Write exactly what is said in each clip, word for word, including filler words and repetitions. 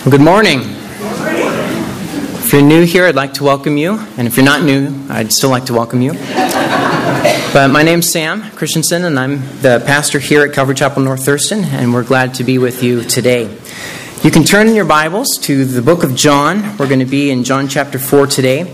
Well, good morning. If you're new here, I'd like to welcome you. And if you're not new, I'd still like to welcome you. But my name's Sam Christensen, and I'm the pastor here at Calvary Chapel North Thurston, and we're glad to be with you today. You can turn in your Bibles to the book of John. We're going to be in John chapter four today.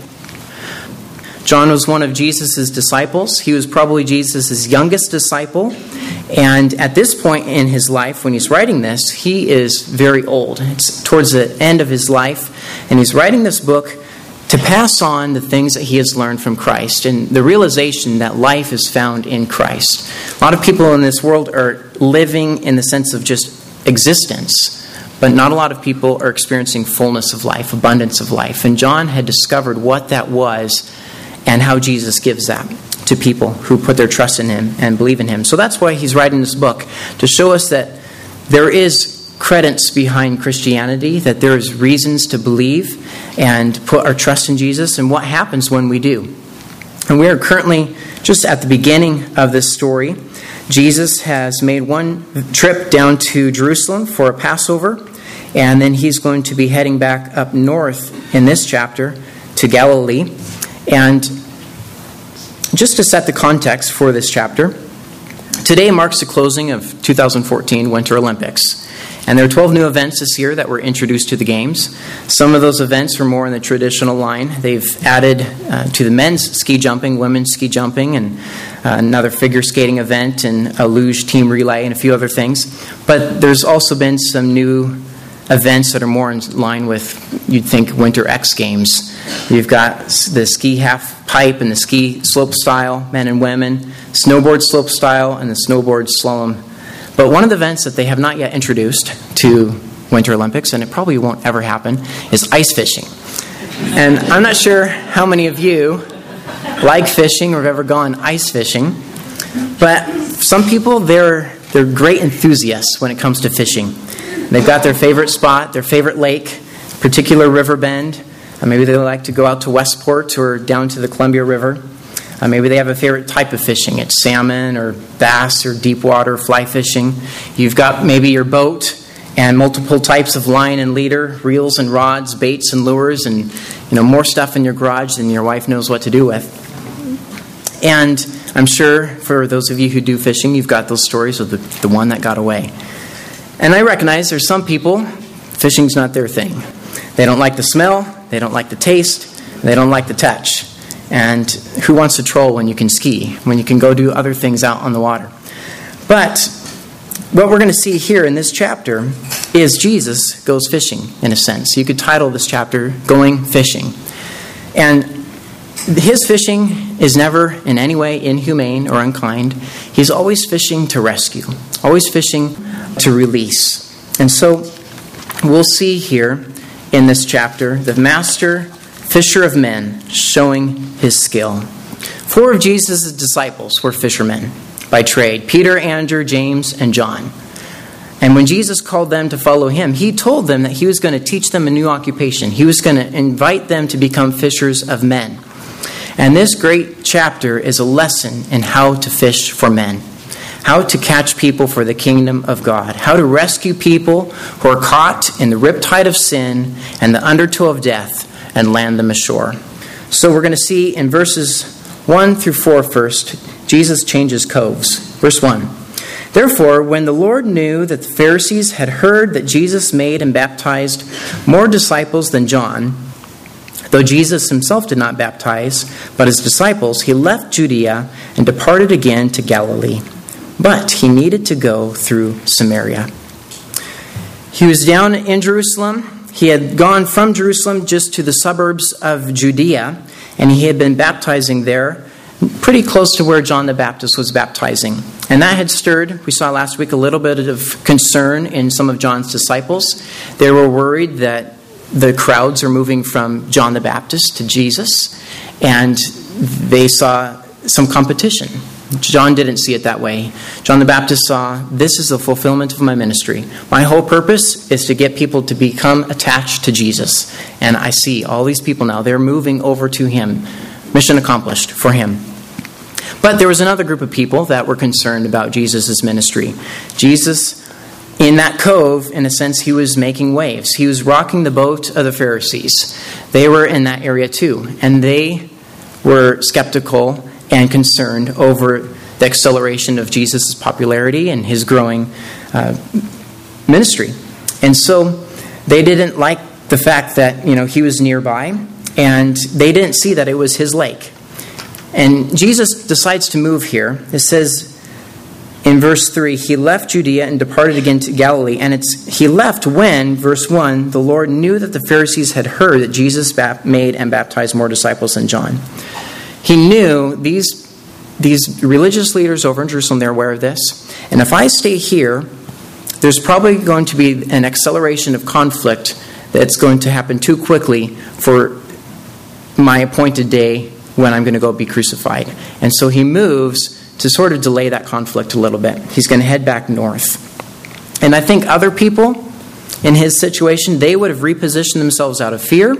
John was one of Jesus' disciples. He was probably Jesus' youngest disciple. And at this point in his life, when he's writing this, he is very old. It's towards the end of his life. And he's writing this book to pass on the things that he has learned from Christ and the realization that life is found in Christ. A lot of people in this world are living in the sense of just existence. But not a lot of people are experiencing fullness of life, abundance of life. And John had discovered what that was and how Jesus gives that to people who put their trust in him and believe in him. So that's why he's writing this book, to show us that there is credence behind Christianity, that there is reasons to believe and put our trust in Jesus, and what happens when we do. And we are currently just at the beginning of this story. Jesus has made one trip down to Jerusalem for a Passover, and then he's going to be heading back up north in this chapter to Galilee. And just to set the context for this chapter, today marks the closing of two thousand fourteen Winter Olympics. And there are twelve new events this year that were introduced to the Games. Some of those events were more in the traditional line. They've added uh, to the men's ski jumping, women's ski jumping, and uh, another figure skating event, and a luge team relay, and a few other things. But there's also been some new events that are more in line with, you'd think, Winter X Games. You've got the ski half pipe and the ski slope style, men and women, snowboard slope style, and the snowboard slalom. But one of the events that they have not yet introduced to Winter Olympics, and it probably won't ever happen, is ice fishing. And I'm not sure how many of you like fishing or have ever gone ice fishing, but some people, they're they're great enthusiasts when it comes to fishing. They've got their favorite spot, their favorite lake, particular river bend. Uh, maybe they like to go out to Westport or down to the Columbia River. Uh, maybe they have a favorite type of fishing. It's salmon or bass or deep water fly fishing. You've got maybe your boat and multiple types of line and leader, reels and rods, baits and lures, and you know more stuff in your garage than your wife knows what to do with. And I'm sure for those of you who do fishing, you've got those stories of the, the one that got away. And I recognize there's some people, fishing's not their thing. They don't like the smell, they don't like the taste, they don't like the touch. And who wants to troll when you can ski, when you can go do other things out on the water? But what we're going to see here in this chapter is Jesus goes fishing, in a sense. You could title this chapter, Going Fishing. And his fishing is never in any way inhumane or unkind. He's always fishing to rescue, always fishing to release. And so we'll see here in this chapter the master fisher of men showing his skill. Four of Jesus' disciples were fishermen by trade: Peter, Andrew, James, and John. And when Jesus called them to follow him, he told them that he was going to teach them a new occupation. He was going to invite them to become fishers of men. And this great chapter is a lesson in how to fish for men, how to catch people for the kingdom of God, how to rescue people who are caught in the riptide of sin and the undertow of death and land them ashore. So we're going to see in verses one through four first, Jesus changes coves. Verse one. Therefore, when the Lord knew that the Pharisees had heard that Jesus made and baptized more disciples than John, though Jesus himself did not baptize, but his disciples, he left Judea and departed again to Galilee. But he needed to go through Samaria. He was down in Jerusalem. He had gone from Jerusalem just to the suburbs of Judea, and he had been baptizing there, pretty close to where John the Baptist was baptizing. And that had stirred, we saw last week, a little bit of concern in some of John's disciples. They were worried that the crowds are moving from John the Baptist to Jesus, and they saw some competition. John didn't see it that way. John the Baptist saw, this is the fulfillment of my ministry. My whole purpose is to get people to become attached to Jesus. And I see all these people now, they're moving over to him. Mission accomplished for him. But there was another group of people that were concerned about Jesus' ministry. Jesus in that cove, in a sense, he was making waves. He was rocking the boat of the Pharisees. They were in that area too, and they were skeptical and concerned over the acceleration of Jesus' popularity and his growing uh, ministry. And so they didn't like the fact that, you know, he was nearby, and they didn't see that it was his lake. And Jesus decides to move here. It says in verse three, he left Judea and departed again to Galilee. And it's he left when, verse one, the Lord knew that the Pharisees had heard that Jesus made and baptized more disciples than John. He knew these, these religious leaders over in Jerusalem, they're aware of this. And if I stay here, there's probably going to be an acceleration of conflict that's going to happen too quickly for my appointed day when I'm going to go be crucified. And so he moves to sort of delay that conflict a little bit. He's going to head back north. And I think other people in his situation, they would have repositioned themselves out of fear,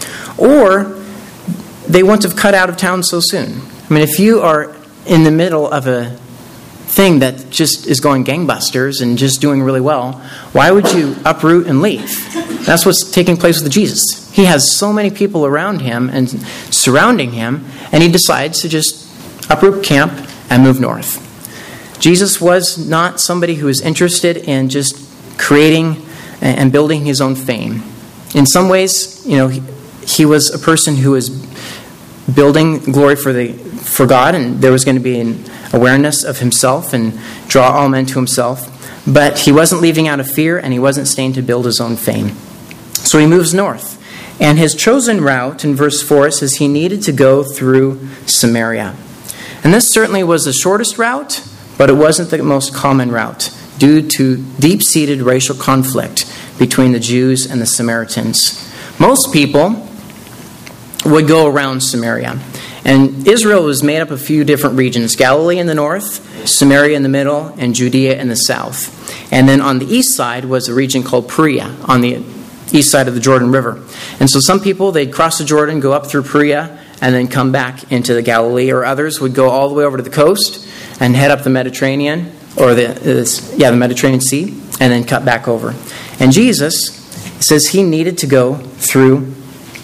or they wouldn't have cut out of town so soon. I mean, if you are in the middle of a thing that just is going gangbusters and just doing really well, why would you uproot and leave? That's what's taking place with Jesus. He has so many people around him and surrounding him, and he decides to just uproot camp and move north. Jesus was not somebody who was interested in just creating and building his own fame. In some ways, you know, he, he was a person who was building glory for the for God, and there was going to be an awareness of himself and draw all men to himself. But he wasn't leaving out of fear, and he wasn't staying to build his own fame. So he moves north. And his chosen route, in verse four, says he needed to go through Samaria. And this certainly was the shortest route, but it wasn't the most common route due to deep-seated racial conflict between the Jews and the Samaritans. Most people would go around Samaria. And Israel was made up of a few different regions: Galilee in the north, Samaria in the middle, and Judea in the south. And then on the east side was a region called Perea, on the east side of the Jordan River. And so some people, they'd cross the Jordan, go up through Perea, and then come back into the Galilee. Or others would go all the way over to the coast and head up the Mediterranean, or the uh, yeah the Mediterranean Sea, and then cut back over. And Jesus says he needed to go through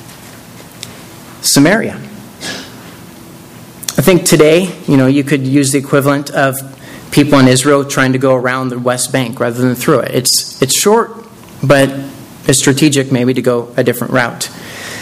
Samaria. I think today, you know, you could use the equivalent of people in Israel trying to go around the West Bank rather than through it. It's it's short, but it's strategic maybe to go a different route.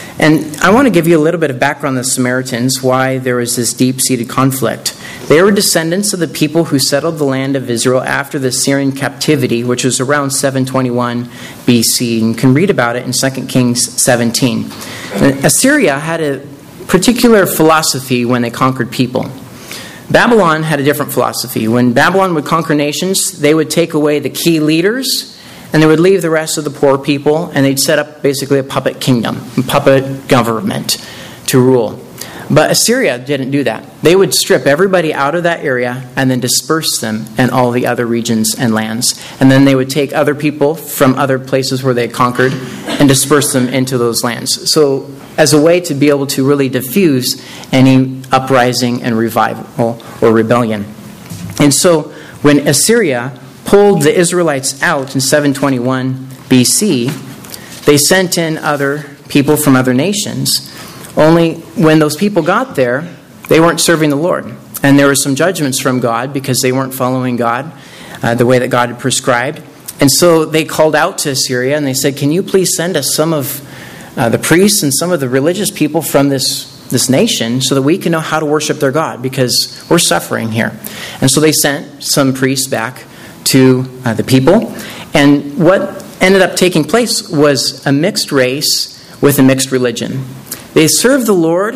And I want to give you a little bit of background on the Samaritans, why there was this deep-seated conflict. They were descendants of the people who settled the land of Israel after the Syrian captivity, which was around seven twenty-one B C. And you can read about it in Second Kings seventeen. And Assyria had a particular philosophy when they conquered people. Babylon had a different philosophy. When Babylon would conquer nations, they would take away the key leaders, and they would leave the rest of the poor people, and they'd set up basically a puppet kingdom, a puppet government to rule. But Assyria didn't do that. They would strip everybody out of that area and then disperse them in all the other regions and lands. And then they would take other people from other places where they conquered and disperse them into those lands. So as a way to be able to really diffuse any uprising and revival or rebellion. And so when Assyria pulled the Israelites out in seven twenty-one B C, they sent in other people from other nations. Only when those people got there, they weren't serving the Lord. And there were some judgments from God because they weren't following God uh, the way that God had prescribed. And so they called out to Assyria and they said, can you please send us some of uh, the priests and some of the religious people from this this nation so that we can know how to worship their God, because we're suffering here. And so they sent some priests back to uh, the people. And what ended up taking place was a mixed race with a mixed religion. They served the Lord,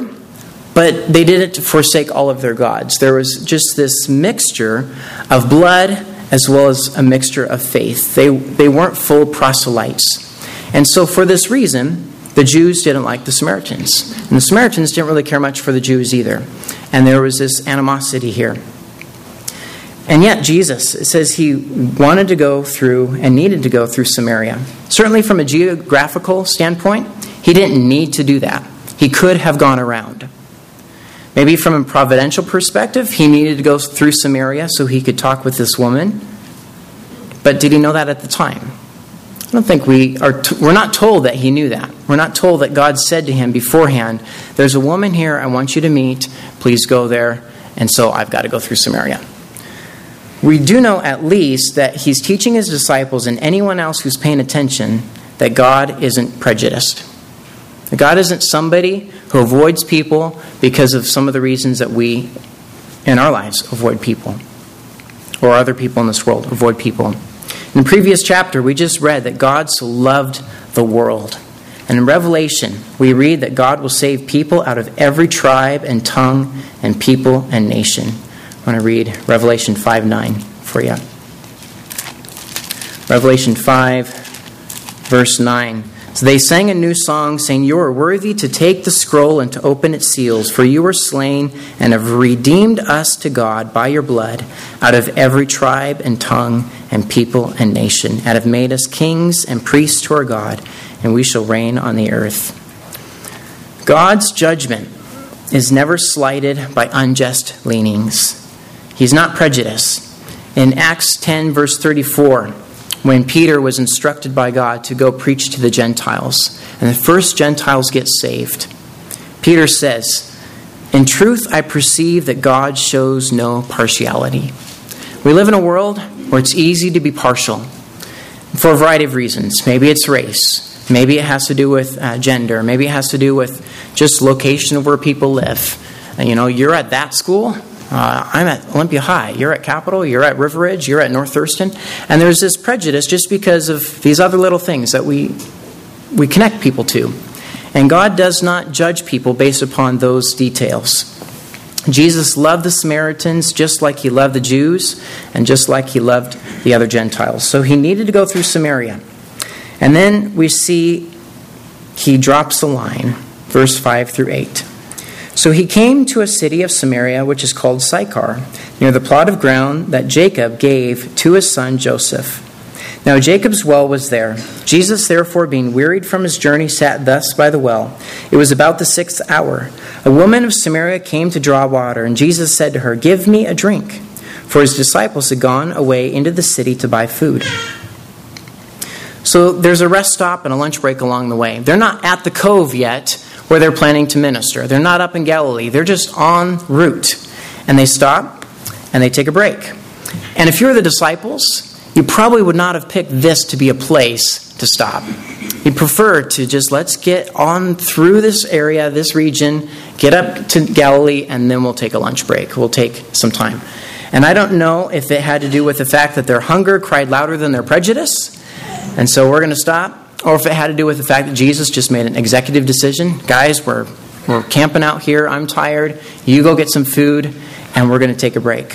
but they didn't forsake all of their gods. There was just this mixture of blood as well as a mixture of faith. They, they weren't full proselytes. And so for this reason, the Jews didn't like the Samaritans. And the Samaritans didn't really care much for the Jews either. And there was this animosity here. And yet Jesus, it says he wanted to go through and needed to go through Samaria. Certainly from a geographical standpoint, he didn't need to do that. He could have gone around. Maybe from a providential perspective, he needed to go through Samaria so he could talk with this woman. But did he know that at the time? I don't think we are, t- we're not told that he knew that. We're not told that God said to him beforehand, there's a woman here I want you to meet, please go there, and so I've got to go through Samaria. We do know at least that he's teaching his disciples and anyone else who's paying attention that God isn't prejudiced. That God isn't somebody who avoids people because of some of the reasons that we, in our lives, avoid people. Or other people in this world avoid people. In the previous chapter, we just read that God so loved the world. And in Revelation, we read that God will save people out of every tribe and tongue and people and nation. I want to read Revelation five nine for you. Revelation five, verse nine. So they sang a new song, saying, you are worthy to take the scroll and to open its seals, for you were slain and have redeemed us to God by your blood out of every tribe and tongue and people and nation, and have made us kings and priests to our God, and we shall reign on the earth. God's judgment is never slighted by unjust leanings. He's not prejudiced. In Acts ten, verse thirty-four, when Peter was instructed by God to go preach to the Gentiles, and the first Gentiles get saved, Peter says, in truth, I perceive that God shows no partiality. We live in a world where it's easy to be partial for a variety of reasons. Maybe it's race. Maybe it has to do with uh, gender. Maybe it has to do with just location of where people live. And, you know, you're at that school. Uh, I'm at Olympia High. You're at Capitol. You're at River Ridge. You're at North Thurston. And there's this prejudice just because of these other little things that we we connect people to. And God does not judge people based upon those details. Jesus loved the Samaritans just like he loved the Jews and just like he loved the other Gentiles. So he needed to go through Samaria. And then we see he drops the line, verse five through eight. So he came to a city of Samaria, which is called Sychar, near the plot of ground that Jacob gave to his son Joseph. Now Jacob's well was there. Jesus, therefore, being wearied from his journey, sat thus by the well. It was about the sixth hour. A woman of Samaria came to draw water, and Jesus said to her, give me a drink. For his disciples had gone away into the city to buy food. So there's a rest stop and a lunch break along the way. They're not at the cove yet, where they're planning to minister. They're not up in Galilee. They're just en route. And they stop and they take a break. And if you're the disciples, you probably would not have picked this to be a place to stop. You'd prefer to just let's get on through this area, this region, get up to Galilee, and then we'll take a lunch break. We'll take some time. And I don't know if it had to do with the fact that their hunger cried louder than their prejudice, and so we're going to stop. Or if it had to do with the fact that Jesus just made an executive decision. Guys, we're we're camping out here. I'm tired. You go get some food, and we're going to take a break.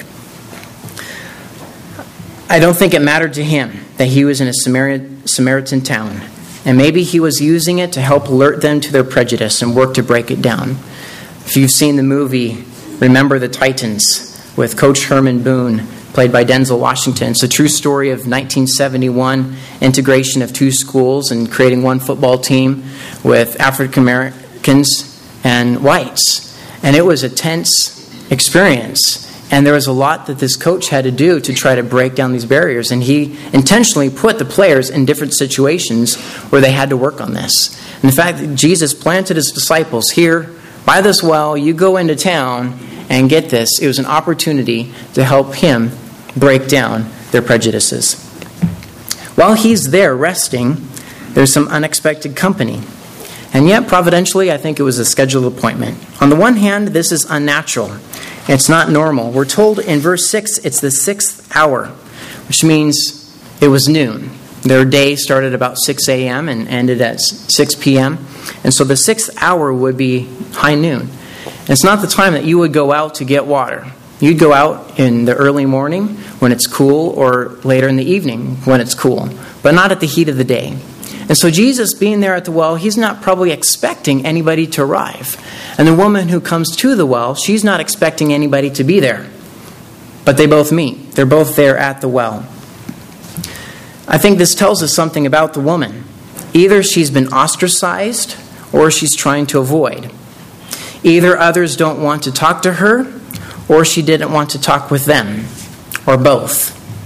I don't think it mattered to him that he was in a Samaritan, Samaritan town. And maybe he was using it to help alert them to their prejudice and work to break it down. If you've seen the movie Remember the Titans with Coach Herman Boone, played by Denzel Washington. It's a true story of nineteen seventy-one integration of two schools and creating one football team with African Americans and whites. And it was a tense experience. And there was a lot that this coach had to do to try to break down these barriers. And he intentionally put the players in different situations where they had to work on this. And the fact that Jesus planted his disciples here by this well, you go into town and get this. It was an opportunity to help him break down their prejudices. While he's there resting, there's some unexpected company. And yet, providentially, I think it was a scheduled appointment. On the one hand, this is unnatural. It's not normal. We're told in verse six, it's the sixth hour, which means it was noon. Their day started about six a.m. and ended at six p.m. And so the sixth hour would be high noon. And it's not the time that you would go out to get water. You'd go out in the early morning when it's cool or later in the evening when it's cool, but not at the heat of the day. And so Jesus being there at the well, he's not probably expecting anybody to arrive. And the woman who comes to the well, she's not expecting anybody to be there. But they both meet. They're both there at the well. I think this tells us something about the woman. Either she's been ostracized or she's trying to avoid. Either others don't want to talk to her or she didn't want to talk with them, or both.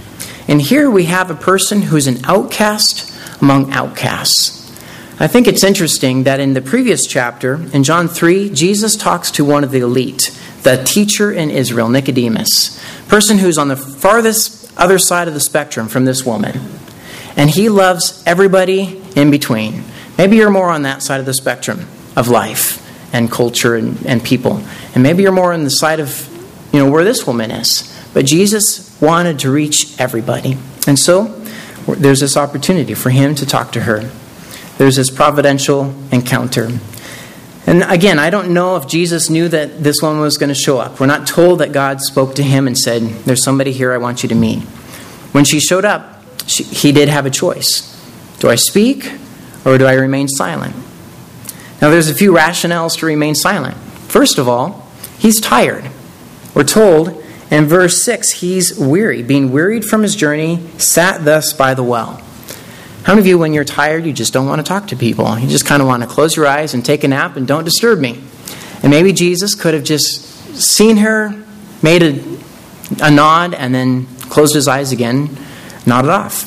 And here we have a person who's an outcast among outcasts. I think it's interesting that in the previous chapter, in John three, Jesus talks to one of the elite, the teacher in Israel, Nicodemus, person who's on the farthest other side of the spectrum from this woman. And he loves everybody in between. Maybe you're more on that side of the spectrum of life and culture and, and people. And maybe you're more on the side of, you know, where this woman is. But Jesus wanted to reach everybody. And so there's this opportunity for him to talk to her. There's this providential encounter. And again, I don't know if Jesus knew that this woman was going to show up. We're not told that God spoke to him and said, there's somebody here I want you to meet. When she showed up, she, he did have a choice. Do I speak or do I remain silent? Now, there's a few rationales to remain silent. First of all, he's tired. We're told in verse six, he's weary. Being wearied from his journey, sat thus by the well. How many of you, when you're tired, you just don't want to talk to people? You just kind of want to close your eyes and take a nap and don't disturb me. And maybe Jesus could have just seen her, made a, a nod, and then closed his eyes again, nodded off.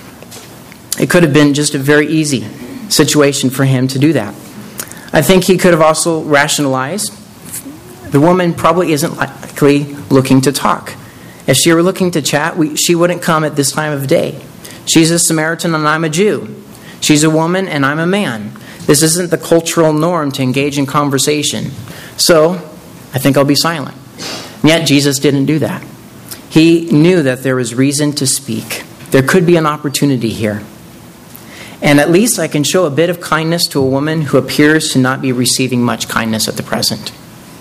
It could have been just a very easy situation for him to do that. I think he could have also rationalized, the woman probably isn't likely looking to talk. If she were looking to chat, we, she wouldn't come at this time of day. She's a Samaritan and I'm a Jew. She's a woman and I'm a man. This isn't the cultural norm to engage in conversation. So, I think I'll be silent. And yet, Jesus didn't do that. He knew that there was reason to speak. There could be an opportunity here. And at least I can show a bit of kindness to a woman who appears to not be receiving much kindness at the present.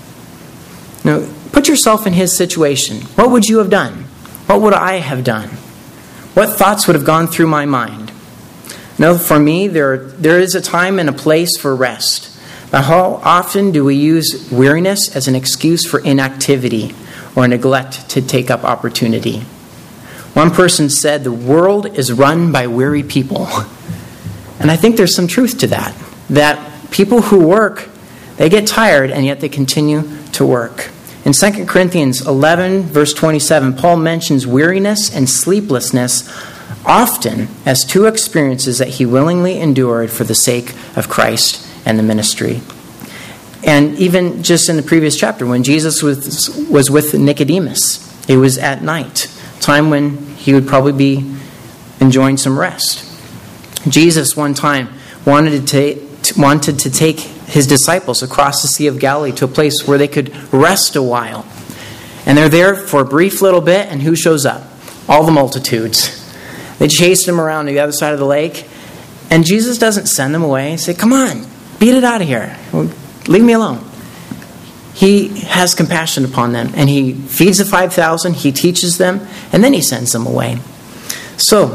Now, put yourself in his situation. What would you have done? What would I have done? What thoughts would have gone through my mind? Now, for me, there, there is a time and a place for rest. But how often do we use weariness as an excuse for inactivity or neglect to take up opportunity? One person said, the world is run by weary people. And I think there's some truth to that. That people who work, they get tired and yet they continue to work. In Second Corinthians eleven, verse twenty-seven, Paul mentions weariness and sleeplessness often as two experiences that he willingly endured for the sake of Christ and the ministry. And even just in the previous chapter, when Jesus was, was with Nicodemus, it was at night, time when he would probably be enjoying some rest. Jesus one time wanted to, wanted to take his disciples across the Sea of Galilee to a place where they could rest a while. And they're there for a brief little bit, and who shows up? All the multitudes. They chase them around to the other side of the lake, and Jesus doesn't send them away and say, come on, beat it out of here. Leave me alone. He has compassion upon them, and he feeds the five thousand, he teaches them, and then he sends them away. So,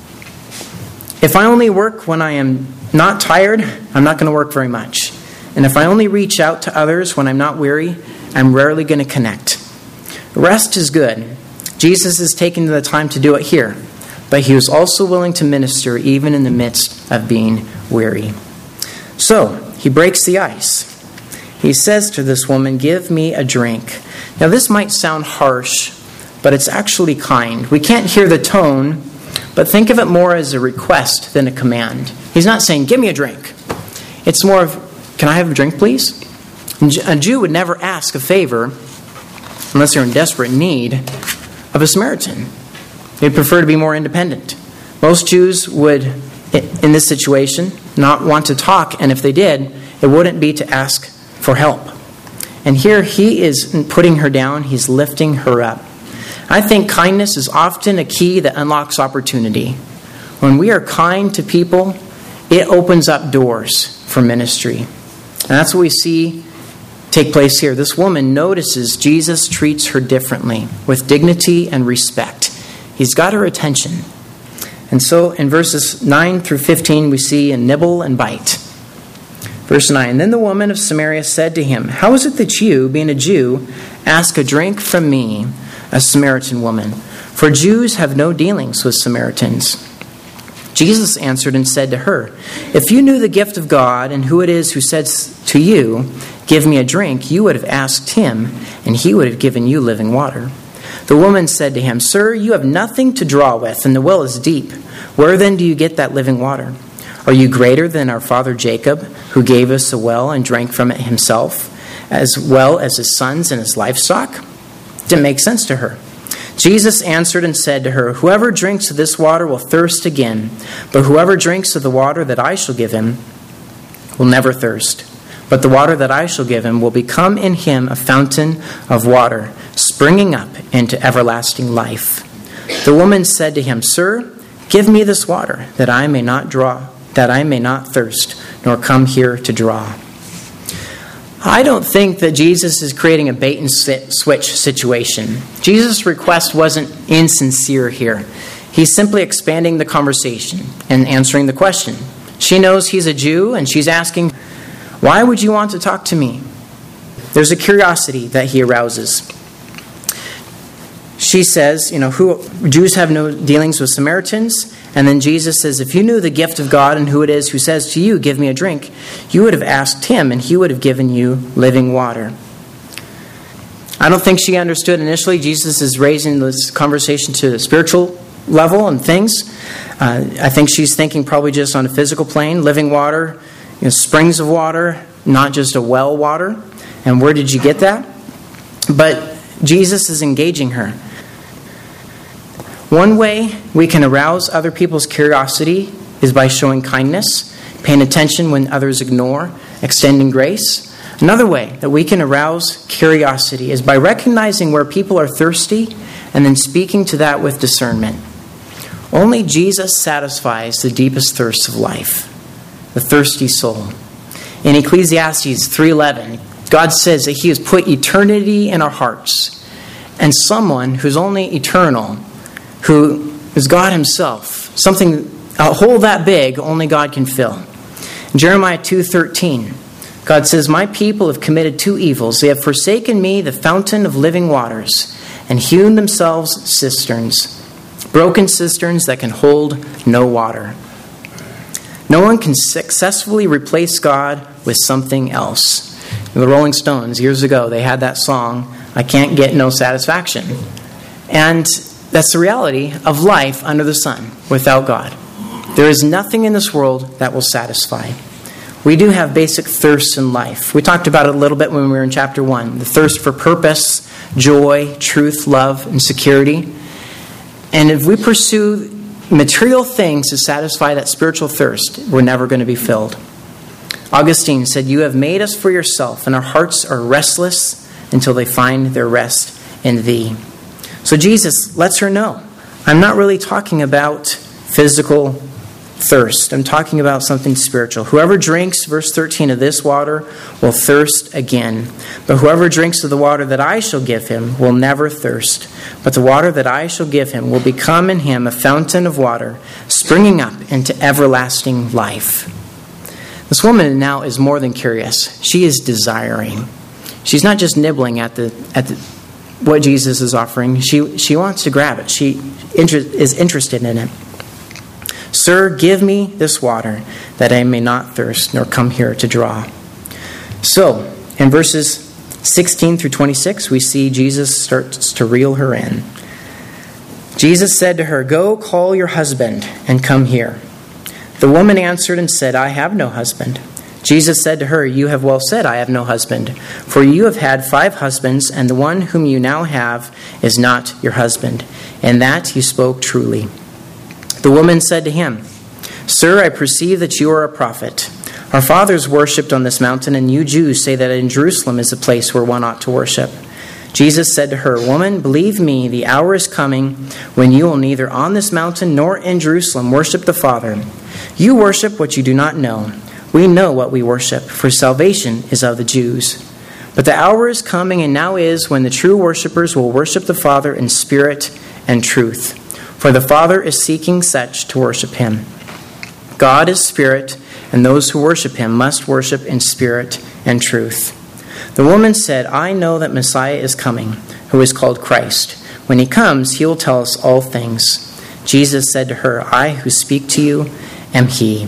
if I only work when I am not tired, I'm not going to work very much. And if I only reach out to others when I'm not weary, I'm rarely going to connect. Rest is good. Jesus is taking the time to do it here. But he was also willing to minister even in the midst of being weary. So, he breaks the ice. He says to this woman, give me a drink. Now this might sound harsh, but it's actually kind. We can't hear the tone, but think of it more as a request than a command. He's not saying, give me a drink. It's more of, can I have a drink, please? A Jew would never ask a favor, unless they're in desperate need, of a Samaritan. They'd prefer to be more independent. Most Jews would, in this situation, not want to talk, and if they did, it wouldn't be to ask for help. And here he is putting her down, he's lifting her up. I think kindness is often a key that unlocks opportunity. When we are kind to people, it opens up doors for ministry. And that's what we see take place here. This woman notices Jesus treats her differently, with dignity and respect. He's got her attention. And so in verses nine through fifteen, we see a nibble and bite. Verse nine, then the woman of Samaria said to him, how is it that you, being a Jew, ask a drink from me, a Samaritan woman? For Jews have no dealings with Samaritans. Jesus answered and said to her, if you knew the gift of God and who it is who says to you, give me a drink, you would have asked him, and he would have given you living water. The woman said to him, "Sir, you have nothing to draw with, and the well is deep. Where then do you get that living water? Are you greater than our father Jacob, who gave us a well and drank from it himself, as well as his sons and his livestock?" It didn't make sense to her. Jesus answered and said to her, "Whoever drinks of this water will thirst again, but whoever drinks of the water that I shall give him will never thirst. But the water that I shall give him will become in him a fountain of water, springing up into everlasting life." The woman said to him, "Sir, give me this water, that I may not draw, that I may not thirst, nor come here to draw." I don't think that Jesus is creating a bait and switch situation. Jesus' request wasn't insincere here. He's simply expanding the conversation and answering the question. She knows he's a Jew, and she's asking, "Why would you want to talk to me?" There's a curiosity that he arouses. She says, you know, who Jews have no dealings with Samaritans. And then Jesus says, if you knew the gift of God and who it is who says to you, "Give me a drink," you would have asked him, and he would have given you living water. I don't think she understood initially Jesus is raising this conversation to the spiritual level and things. Uh, I think she's thinking probably just on a physical plane, living water, you know, springs of water, not just a well water. And where did you get that? But Jesus is engaging her. One way we can arouse other people's curiosity is by showing kindness, paying attention when others ignore, extending grace. Another way that we can arouse curiosity is by recognizing where people are thirsty and then speaking to that with discernment. Only Jesus satisfies the deepest thirst of life, the thirsty soul. In Ecclesiastes three eleven, God says that he has put eternity in our hearts, and someone who's only eternal, who is God himself, something, a hole that big only God can fill. In Jeremiah two thirteen, God says, "My people have committed two evils. They have forsaken me, the fountain of living waters, and hewn themselves cisterns, broken cisterns that can hold no water." No one can successfully replace God with something else. The Rolling Stones, years ago, they had that song, "I Can't Get No Satisfaction." And that's the reality of life under the sun without God. There is nothing in this world that will satisfy. We do have basic thirsts in life. We talked about it a little bit when we were in chapter one. The thirst for purpose, joy, truth, love, and security. And if we pursue material things to satisfy that spiritual thirst, we're never going to be filled. Augustine said, "You have made us for yourself, and our hearts are restless until they find their rest in thee." So Jesus lets her know, I'm not really talking about physical thirst. I'm talking about something spiritual. Whoever drinks, verse thirteen, of this water will thirst again. But whoever drinks of the water that I shall give him will never thirst. But the water that I shall give him will become in him a fountain of water, springing up into everlasting life. This woman now is more than curious. She is desiring. She's not just nibbling at the at the, what Jesus is offering. She she wants to grab it. She inter- is interested in it. "Sir, give me this water, that I may not thirst, nor come here to draw." So, in verses sixteen through twenty-six, we see Jesus starts to reel her in. Jesus said to her, "Go, call your husband, and come here." The woman answered and said, "I have no husband." Jesus said to her, "You have well said, I have no husband. For you have had five husbands, and the one whom you now have is not your husband. And that you spoke truly." The woman said to him, "Sir, I perceive that you are a prophet. Our fathers worshipped on this mountain, and you Jews say that in Jerusalem is the place where one ought to worship." Jesus said to her, "Woman, believe me, the hour is coming when you will neither on this mountain nor in Jerusalem worship the Father. You worship what you do not know. We know what we worship, for salvation is of the Jews. But the hour is coming, and now is, when the true worshipers will worship the Father in spirit and truth. For the Father is seeking such to worship him. God is spirit, and those who worship him must worship in spirit and truth." The woman said, "I know that Messiah is coming, who is called Christ. When he comes, he will tell us all things." Jesus said to her, "I who speak to you am he."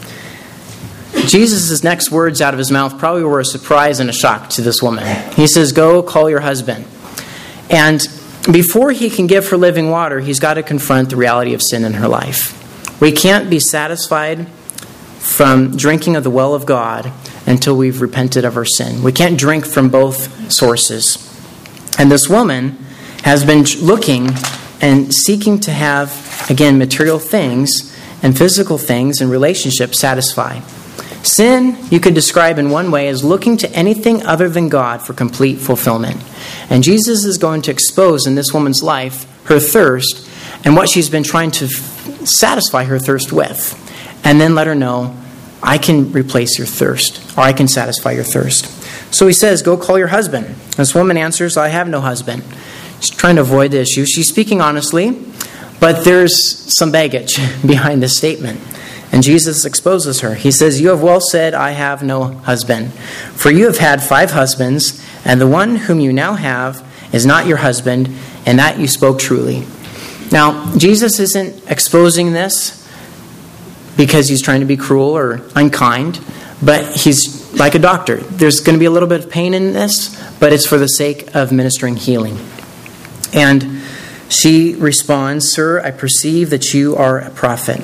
Jesus' next words out of his mouth probably were a surprise and a shock to this woman. He says, "Go, call your husband." And before he can give her living water, he's got to confront the reality of sin in her life. We can't be satisfied from drinking of the well of God until we've repented of our sin. We can't drink from both sources. And this woman has been looking and seeking to have, again, material things and physical things and relationships satisfy. Sin, you could describe in one way as looking to anything other than God for complete fulfillment. And Jesus is going to expose in this woman's life her thirst and what she's been trying to f- satisfy her thirst with. And then let her know, I can replace your thirst, or I can satisfy your thirst. So he says, go call your husband. This woman answers, I have no husband. She's trying to avoid the issue. She's speaking honestly, but there's some baggage behind this statement. And Jesus exposes her. He says, you have well said, I have no husband. For you have had five husbands, and the one whom you now have is not your husband, and that you spoke truly. Now, Jesus isn't exposing this because he's trying to be cruel or unkind, but he's like a doctor. There's going to be a little bit of pain in this, but it's for the sake of ministering healing. And she responds, Sir, I perceive that you are a prophet.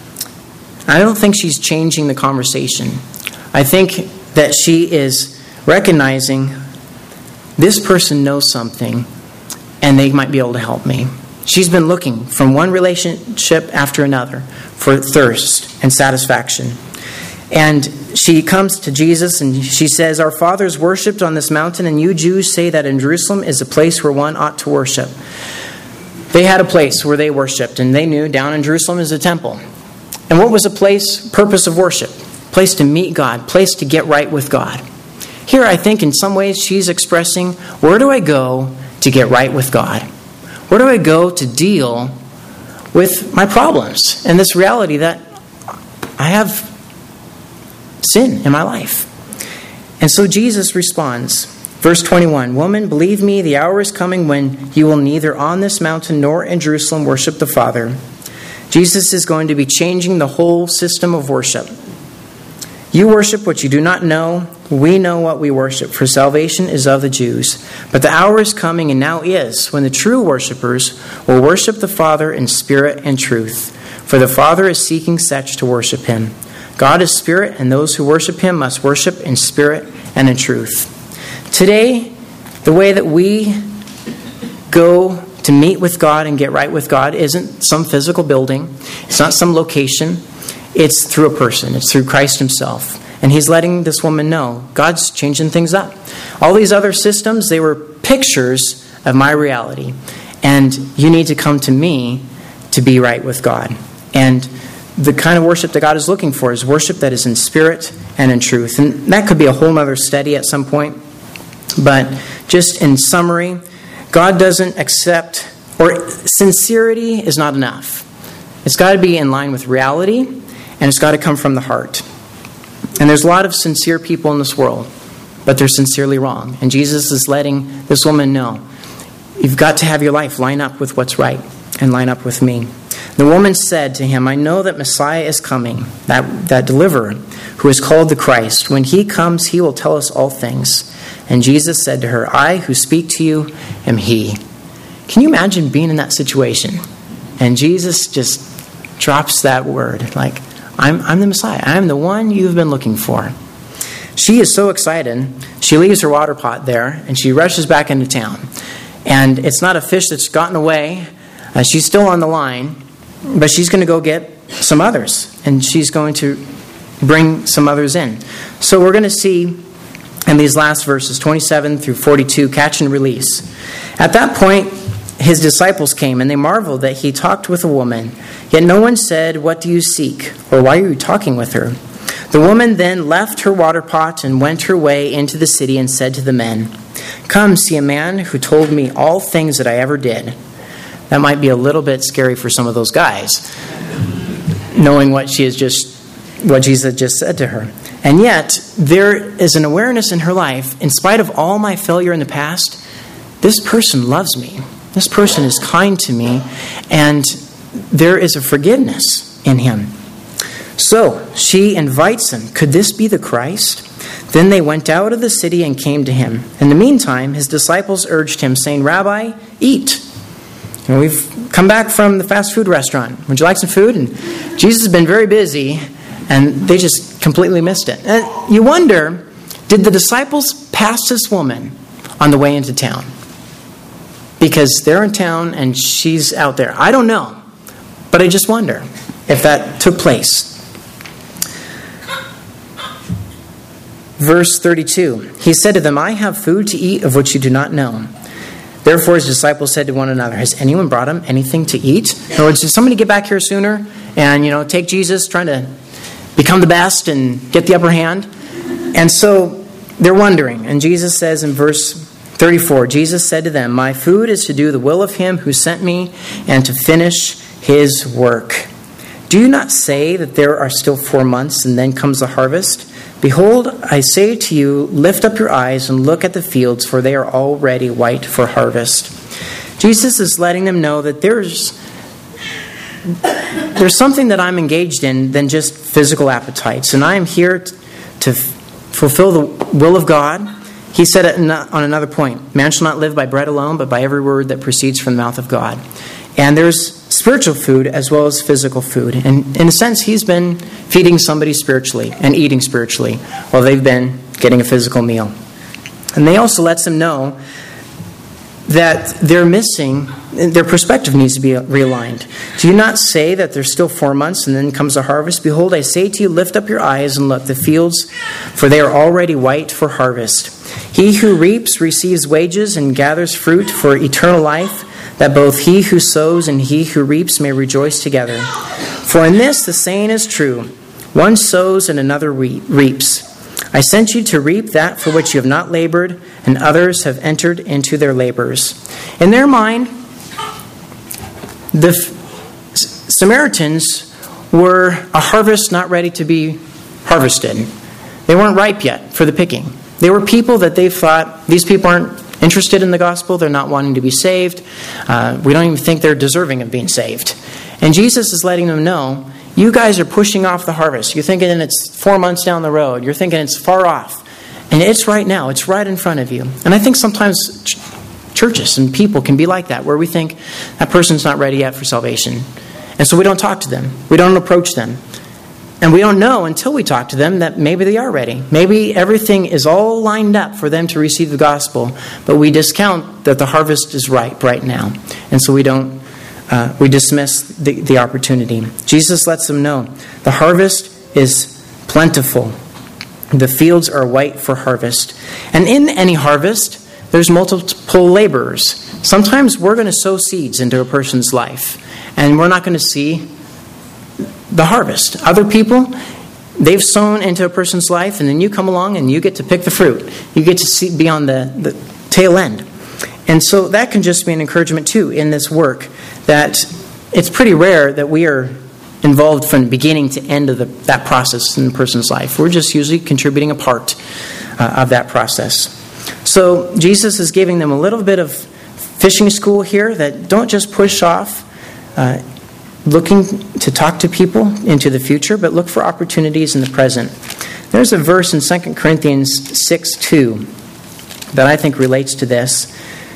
I don't think she's changing the conversation. I think that she is recognizing this person knows something and they might be able to help me. She's been looking from one relationship after another for thirst and satisfaction. And she comes to Jesus and she says, Our fathers worshipped on this mountain, and you Jews say that in Jerusalem is a place where one ought to worship. They had a place where they worshipped, and they knew down in Jerusalem is a temple. And what was the place, purpose of worship? Place to meet God, place to get right with God. Here, I think in some ways she's expressing, where do I go to get right with God? Where do I go to deal with my problems and this reality that I have sin in my life? And so Jesus responds, verse twenty-one, Woman, believe me, the hour is coming when you will neither on this mountain nor in Jerusalem worship the Father. Jesus is going to be changing the whole system of worship. You worship what you do not know. We know what we worship, for salvation is of the Jews. But the hour is coming, and now is, when the true worshipers will worship the Father in spirit and truth. For the Father is seeking such to worship him. God is spirit, and those who worship him must worship in spirit and in truth. Today, the way that we go to meet with God and get right with God isn't some physical building. It's not some location. It's through a person. It's through Christ himself. And he's letting this woman know God's changing things up. All these other systems, they were pictures of my reality. And you need to come to me to be right with God. And the kind of worship that God is looking for is worship that is in spirit and in truth. And that could be a whole other study at some point. But just in summary, God doesn't accept, or sincerity is not enough. It's got to be in line with reality, and it's got to come from the heart. And there's a lot of sincere people in this world, but they're sincerely wrong. And Jesus is letting this woman know, you've got to have your life line up with what's right and line up with me. The woman said to him, I know that Messiah is coming, that, that deliverer, who is called the Christ. When he comes, he will tell us all things. And Jesus said to her, I who speak to you am he. Can you imagine being in that situation? And Jesus just drops that word, like, I'm, I'm the Messiah. I'm the one you've been looking for. She is so excited. She leaves her water pot there, and she rushes back into town. And it's not a fish that's gotten away. Uh, she's still on the line, but she's going to go get some others. And she's going to bring some others in. So we're going to see in these last verses, twenty-seven through forty-two, catch and release. At that point, his disciples came, and they marveled that he talked with a woman. Yet no one said, What do you seek? Or why are you talking with her? The woman then left her water pot and went her way into the city and said to the men, Come, see a man who told me all things that I ever did. That might be a little bit scary for some of those guys, knowing what she has just, what Jesus just said to her. And yet, there is an awareness in her life, in spite of all my failure in the past, this person loves me. This person is kind to me, and there is a forgiveness in him. So, she invites him, could this be the Christ? Then they went out of the city and came to him. In the meantime, his disciples urged him, saying, Rabbi, eat. You know, we've come back from the fast food restaurant. Would you like some food? And Jesus has been very busy, and they just completely missed it. And you wonder, did the disciples pass this woman on the way into town? Because they're in town and she's out there. I don't know. But I just wonder if that took place. Verse thirty-two, he said to them, I have food to eat of which you do not know. Therefore his disciples said to one another, has anyone brought him anything to eat? In other words, did somebody get back here sooner and, you know, take Jesus, trying to become the best and get the upper hand? And so they're wondering. And Jesus says in verse thirty-four, Jesus said to them, my food is to do the will of him who sent me and to finish his work. Do you not say that there are still four months and then comes the harvest? Behold, I say to you, lift up your eyes and look at the fields, for they are already white for harvest. Jesus is letting them know that there's, there's something that I'm engaged in than just physical appetites. And I am here to f- fulfill the will of God. He said it on another point, man shall not live by bread alone, but by every word that proceeds from the mouth of God. And there's spiritual food as well as physical food. And in a sense, he's been feeding somebody spiritually and eating spiritually while they've been getting a physical meal. And they also lets them know that they're missing, their perspective needs to be realigned. Do you not say that there's still four months and then comes a harvest? Behold, I say to you, lift up your eyes and look, the fields, for they are already white for harvest. He who reaps receives wages and gathers fruit for eternal life, that both he who sows and he who reaps may rejoice together. For in this the saying is true, one sows and another reaps. I sent you to reap that for which you have not labored, and others have entered into their labors. In their mind, the Samaritans were a harvest not ready to be harvested. They weren't ripe yet for the picking. They were people that they thought, these people aren't interested in the gospel, they're not wanting to be saved. Uh, we don't even think they're deserving of being saved. And Jesus is letting them know, you guys are pushing off the harvest. You're thinking it's four months down the road. You're thinking it's far off. And it's right now. It's right in front of you. And I think sometimes ch- churches and people can be like that, where we think that person's not ready yet for salvation. And so we don't talk to them. We don't approach them. And we don't know until we talk to them that maybe they are ready. Maybe everything is all lined up for them to receive the gospel, but we discount that the harvest is ripe right now. And so we don't, uh, we dismiss the, the opportunity. Jesus lets them know the harvest is plentiful. The fields are white for harvest. And in any harvest, there's multiple laborers. Sometimes we're going to sow seeds into a person's life, and we're not going to see the harvest. Other people, they've sown into a person's life, and then you come along and you get to pick the fruit. You get to see be on the, the tail end. And so that can just be an encouragement too in this work, that it's pretty rare that we are involved from beginning to end of the, that process in a person's life. We're just usually contributing a part uh, of that process. So Jesus is giving them a little bit of fishing school here, that don't just push off uh, looking to talk to people into the future, but look for opportunities in the present. There's a verse in Second Corinthians six two that I think relates to this.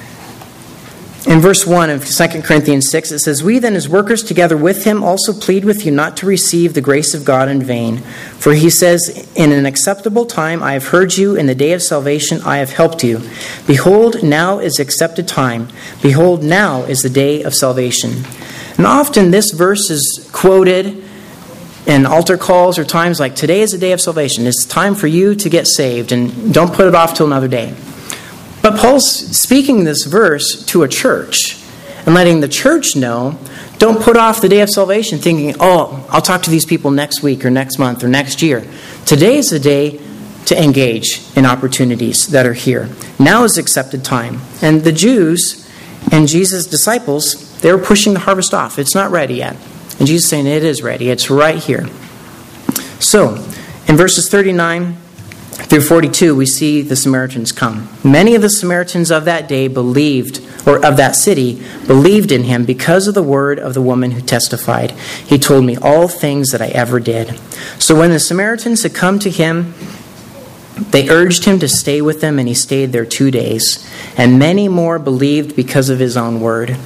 In verse one of Second Corinthians six, it says, we then as workers together with him also plead with you not to receive the grace of God in vain. For he says, in an acceptable time I have heard you, in the day of salvation I have helped you. Behold, now is accepted time. Behold, now is the day of salvation. And often this verse is quoted in altar calls or times like, today is the day of salvation. It's time for you to get saved, and don't put it off till another day. But Paul's speaking this verse to a church and letting the church know, don't put off the day of salvation thinking, oh, I'll talk to these people next week or next month or next year. Today is the day to engage in opportunities that are here. Now is accepted time. And the Jews and Jesus' disciples, they were pushing the harvest off. It's not ready yet. And Jesus is saying it is ready. It's right here. So, in verses thirty-nine through forty-two, we see the Samaritans come. Many of the Samaritans of that day believed, or of that city, believed in him because of the word of the woman who testified. He told me all things that I ever did. So when the Samaritans had come to him, they urged him to stay with them, and he stayed there two days. And many more believed because of his own word.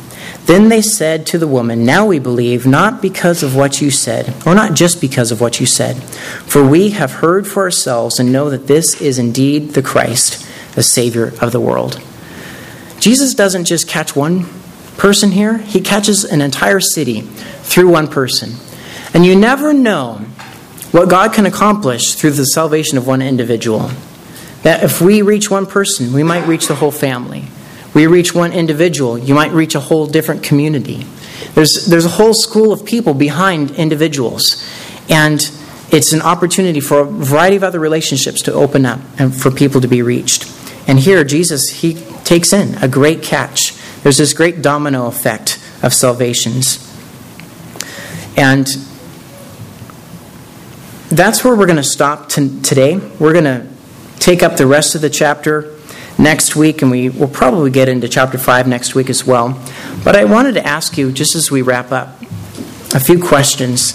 Then they said to the woman, "Now we believe, not because of what you said, or not just because of what you said, for we have heard for ourselves and know that this is indeed the Christ, the Savior of the world." Jesus doesn't just catch one person here. He catches an entire city through one person. And you never know what God can accomplish through the salvation of one individual. That if we reach one person, we might reach the whole family. We reach one individual, you might reach a whole different community. There's, there's a whole school of people behind individuals. And it's an opportunity for a variety of other relationships to open up and for people to be reached. And here, Jesus, he takes in a great catch. There's this great domino effect of salvations. And that's where we're going to stop t- today. We're going to take up the rest of the chapter next week, and we will probably get into chapter five next week as well. But I wanted to ask you, just as we wrap up, a few questions.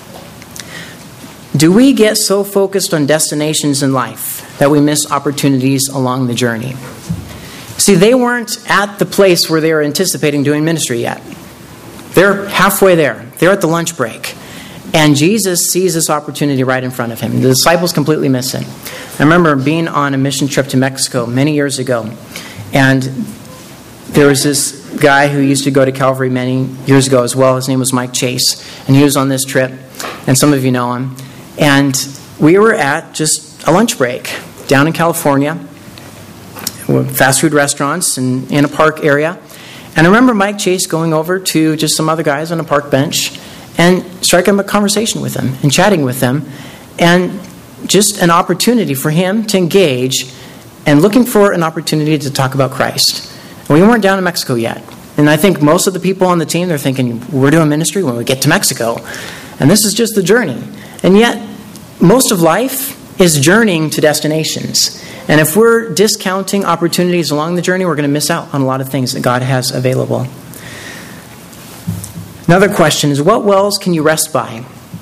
Do we get so focused on destinations in life that we miss opportunities along the journey? See, they weren't at the place where they were anticipating doing ministry yet. They're halfway there. They're at the lunch break. And Jesus sees this opportunity right in front of him. The disciples completely miss it. I remember being on a mission trip to Mexico many years ago. And there was this guy who used to go to Calvary many years ago as well. His name was Mike Chase. And he was on this trip. And some of you know him. And we were at just a lunch break down in California. Fast food restaurants and in a park area. And I remember Mike Chase going over to just some other guys on a park bench and striking up a conversation with them and chatting with them. And just an opportunity for him to engage and looking for an opportunity to talk about Christ. And we weren't down in Mexico yet. And I think most of the people on the team, they're thinking, we're doing ministry when we get to Mexico. And this is just the journey. And yet, most of life is journeying to destinations. And if we're discounting opportunities along the journey, we're going to miss out on a lot of things that God has available. Another question is, what wells can you rest by?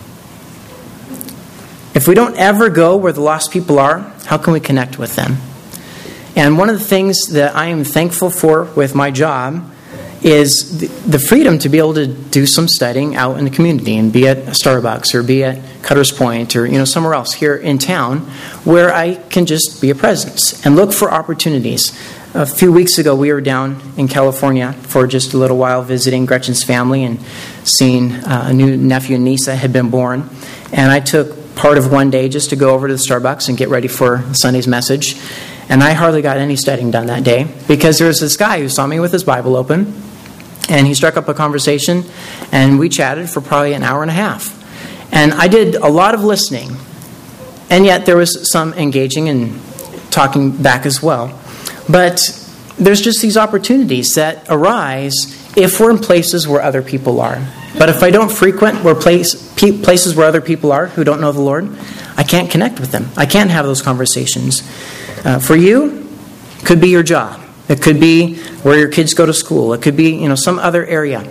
If we don't ever go where the lost people are, how can we connect with them? And one of the things that I am thankful for with my job is the freedom to be able to do some studying out in the community and be at Starbucks or be at Cutter's Point or you know somewhere else here in town where I can just be a presence and look for opportunities. A few weeks ago, we were down in California for just a little while visiting Gretchen's family and seeing uh, a new nephew and niece that had been born. And I took part of one day just to go over to the Starbucks and get ready for Sunday's message. And I hardly got any studying done that day because there was this guy who saw me with his Bible open. And he struck up a conversation, and we chatted for probably an hour and a half. And I did a lot of listening, and yet there was some engaging and talking back as well. But there's just these opportunities that arise if we're in places where other people are. But if I don't frequent where place, places where other people are who don't know the Lord, I can't connect with them. I can't have those conversations. Uh, for you, it could be your job. It could be where your kids go to school. It could be, you know, some other area.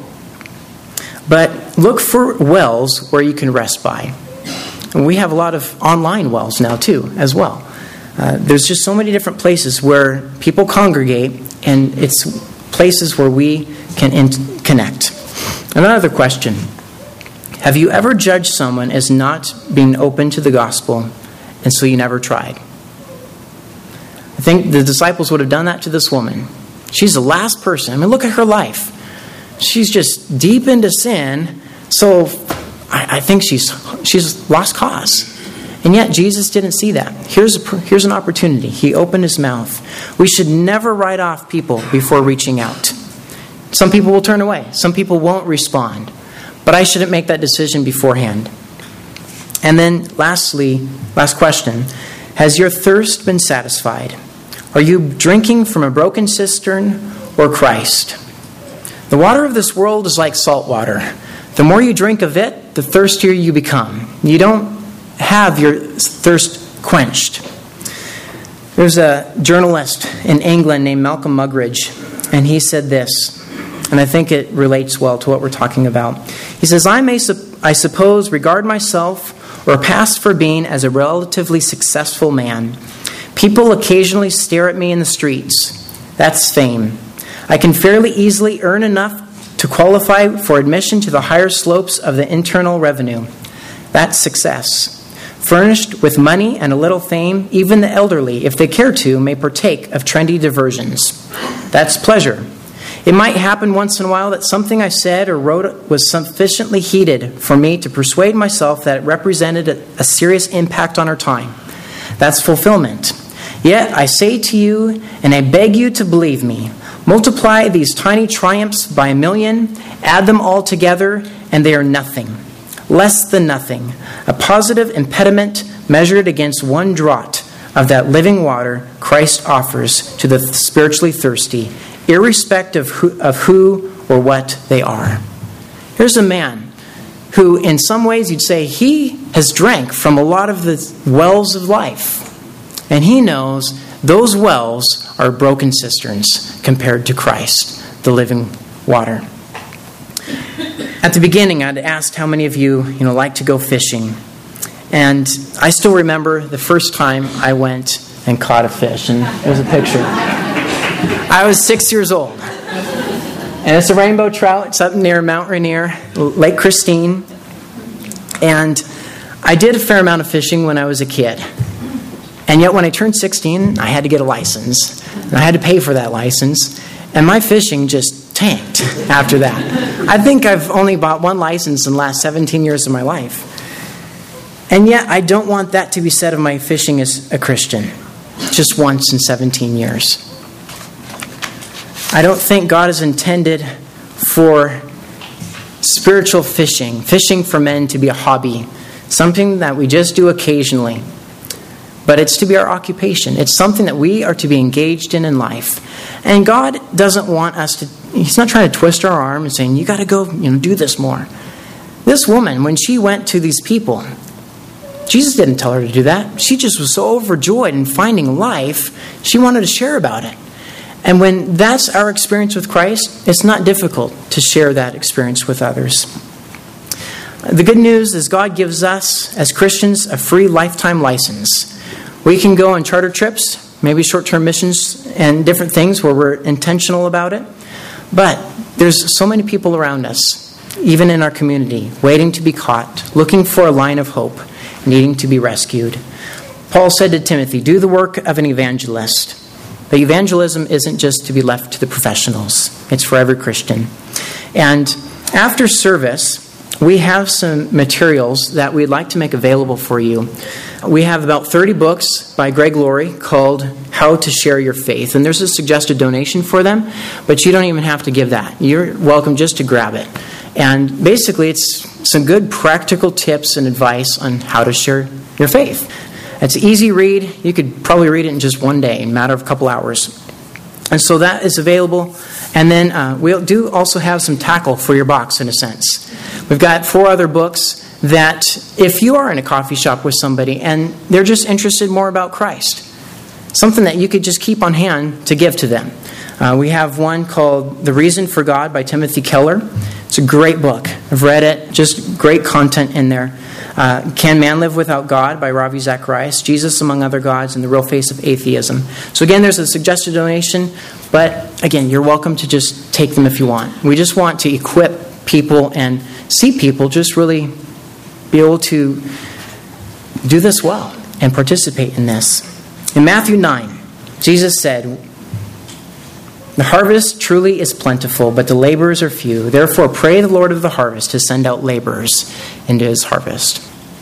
But look for wells where you can rest by. And we have a lot of online wells now, too, as well. Uh, there's just so many different places where people congregate, and it's places where we can in- connect. Another question. Have you ever judged someone as not being open to the gospel, and so you never tried? I think the disciples would have done that to this woman. She's the last person. I mean, look at her life. She's just deep into sin, so I, I think she's she's lost cause. And yet Jesus didn't see that. Here's a, here's an opportunity. He opened his mouth. We should never write off people before reaching out. Some people will turn away. Some people won't respond. But I shouldn't make that decision beforehand. And then lastly, last question. Has your thirst been satisfied? Are you drinking from a broken cistern or Christ? The water of this world is like salt water. The more you drink of it, the thirstier you become. You don't have your thirst quenched. There's a journalist in England named Malcolm Muggeridge, and he said this, and I think it relates well to what we're talking about. He says, I may, I suppose, regard myself or pass for being as a relatively successful man. People occasionally stare at me in the streets. That's fame. I can fairly easily earn enough to qualify for admission to the higher slopes of the internal revenue. That's success. Furnished with money and a little fame, even the elderly, if they care to, may partake of trendy diversions. That's pleasure. It might happen once in a while that something I said or wrote was sufficiently heated for me to persuade myself that it represented a, a serious impact on our time. That's fulfillment. Yet I say to you, and I beg you to believe me, multiply these tiny triumphs by a million, add them all together, and they are nothing. Less than nothing. A positive impediment measured against one draught of that living water Christ offers to the spiritually thirsty, irrespective of who, of who or what they are. Here's a man who, in some ways, you'd say he has drank from a lot of the wells of life. And he knows those wells are broken cisterns compared to Christ, the living water. At the beginning, I'd asked how many of you, you know, like to go fishing. And I still remember the first time I went and caught a fish. And there's a picture. I was six years old. And it's a rainbow trout. It's up near Mount Rainier, Lake Christine. And I did a fair amount of fishing when I was a kid. And yet when I turned sixteen, I had to get a license. And I had to pay for that license. And my fishing just tanked after that. I think I've only bought one license in the last seventeen years of my life. And yet I don't want that to be said of my fishing as a Christian. Just once in seventeen years. I don't think God has intended for spiritual fishing, fishing for men, to be a hobby. Something that we just do occasionally. But it's to be our occupation. It's something that we are to be engaged in in life. And God doesn't want us to, He's not trying to twist our arm and saying, you got to go, you know, do this more. This woman, when she went to these people, Jesus didn't tell her to do that. She just was so overjoyed in finding life, she wanted to share about it. And when that's our experience with Christ, it's not difficult to share that experience with others. The good news is God gives us, as Christians, a free lifetime license. We can go on charter trips, maybe short-term missions and different things where we're intentional about it. But there's so many people around us, even in our community, waiting to be caught, looking for a line of hope, needing to be rescued. Paul said to Timothy, do the work of an evangelist. But evangelism isn't just to be left to the professionals. It's for every Christian. And after service, we have some materials that we'd like to make available for you. We have about thirty books by Greg Laurie called How to Share Your Faith. And there's a suggested donation for them, but you don't even have to give that. You're welcome just to grab it. And basically, it's some good practical tips and advice on how to share your faith. It's an easy read. You could probably read it in just one day, in a matter of a couple hours. And so that is available. And then uh, we do also have some tackle for your box, in a sense. We've got four other books that if you are in a coffee shop with somebody and they're just interested more about Christ, something that you could just keep on hand to give to them. Uh, we have one called The Reason for God by Timothy Keller. It's a great book. I've read it. Just great content in there. Uh, Can Man Live Without God by Ravi Zacharias. Jesus Among Other Gods and the Real Face of Atheism. So again, there's a suggested donation. But again, you're welcome to just take them if you want. We just want to equip people and see people just really be able to do this well and participate in this. In Matthew nine, Jesus said, the harvest truly is plentiful, but the laborers are few. Therefore, pray the Lord of the harvest to send out laborers into his harvest.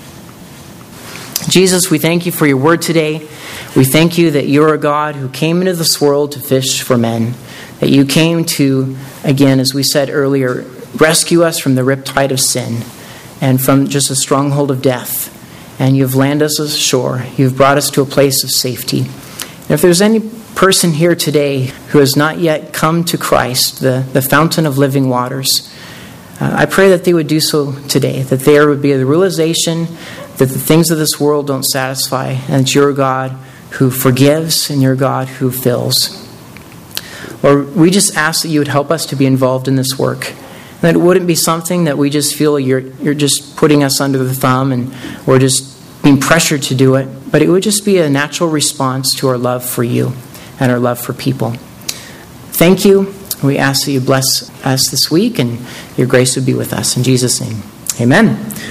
Jesus, we thank you for your word today. We thank you that you're a God who came into this world to fish for men. That you came to, again, as we said earlier, rescue us from the riptide of sin and from just a stronghold of death. And you've landed us ashore. You've brought us to a place of safety. And if there's any person here today who has not yet come to Christ, the, the fountain of living waters, uh, I pray that they would do so today, that there would be the realization that the things of this world don't satisfy, and that you're a God who forgives and you're a God who fills. Lord, we just ask that you would help us to be involved in this work. That it wouldn't be something that we just feel you're you're just putting us under the thumb and we're just being pressured to do it, but it would just be a natural response to our love for you and our love for people. thank you. We ask that you bless us this week and your grace would be with us. In Jesus' name, amen.